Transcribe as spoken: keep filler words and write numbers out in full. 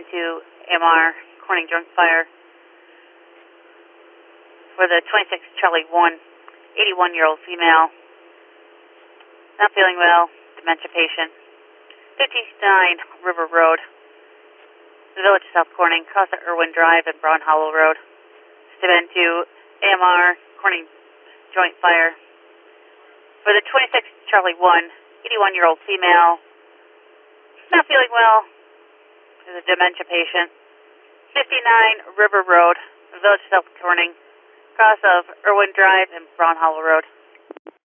two A M R, Corning Joint Fire. For the twenty-six Charlie one, eighty-one-year-old female, not feeling well, dementia patient. fifty-nine River Road, the Village of South Corning, across the Irwin Drive and Brown Hollow Road. Step two A M R, Corning Joint Fire. For the twenty-six Charlie one, eighty-one-year-old female, not feeling well, is a dementia patient. fifty-nine River Road, the Village of South Corning, cross of Irwin Drive and Brown Hollow Road.